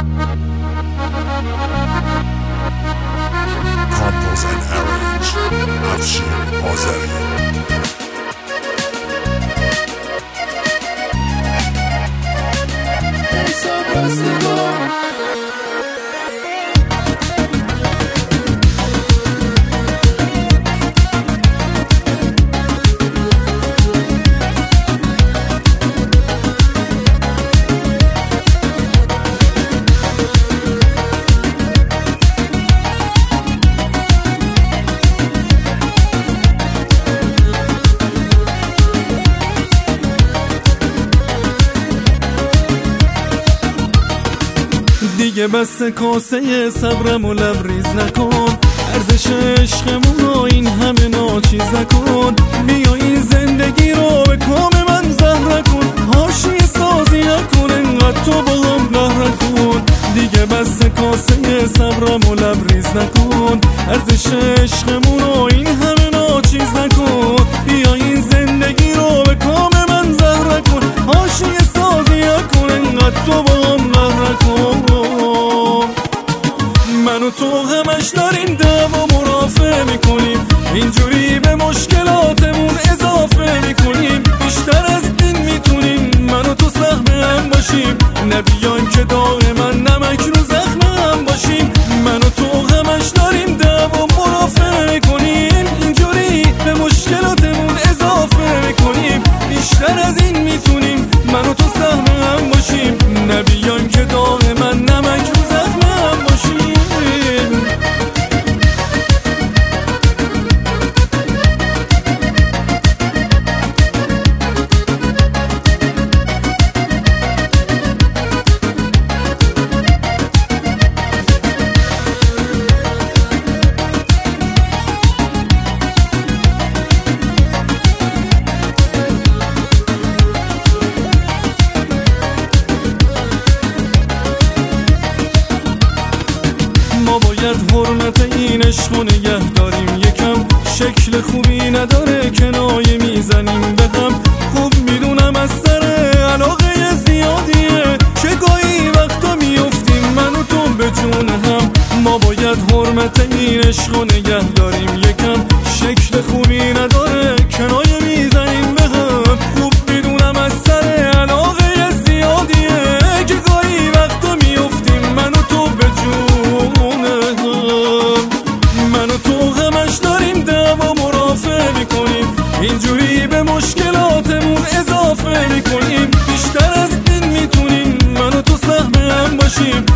Compose and arrange افشین آذری. دیگه بس کاسه صبرم و لبریز نکن، ارزش عشقمون رو این همه ناچیز نکن. بیا این زندگی رو به کام من زهر کن، حاشیه سازی نکن، انقدر تو با هم قهر کن. دیگه بس کاسه صبرم و لبریز نکن، ارزش عشقمون رو این همه ناچیز نکن. بیا این زندگی رو به کام من زهر کن، حاشیه سازی نکن، انقدر تو با هم قهر کن. من و تو همش داریم دعوا مرافعه میکنیم، اینجوری به مشکلاتمون اضافه میکنیم. بیشتر از این میتونیم من و تو سهم هم باشیم، نبیان که دائما نمک رو زخم هم باشیم. من و تو همش داریم دعوا مرافعه میکنیم، اینجوری به مشکلاتمون اضافه میکنیم. بیشتر از این میتونیم من و تو سهم هم باشیم، نبیان که دائما نمک رو زخم هم باشیم. ما باید حرمت این عشق رو نگه داریم، یکم شکل خوبی نداره کنایه میزنیم به هم. خوب میدونم از سر علاقه زیادیه که گاهی وقتا میفتیم من و تو به جون هم. ما باید حرمت این عشق رو نگه داریم، یکم شکل خوبی نداره کنایه میزنیم به هم. خوب میدونم از سر علاقه زیادیه که گاهی وقتا میفتیم من و تو به جون هم. من و تو همش داریم دعوا مرافعه میکنیم، اینجوری به مشکلاتمون اضافه میکنیم. بیشتر از این میتونیم من و تو سهم هم باشیم،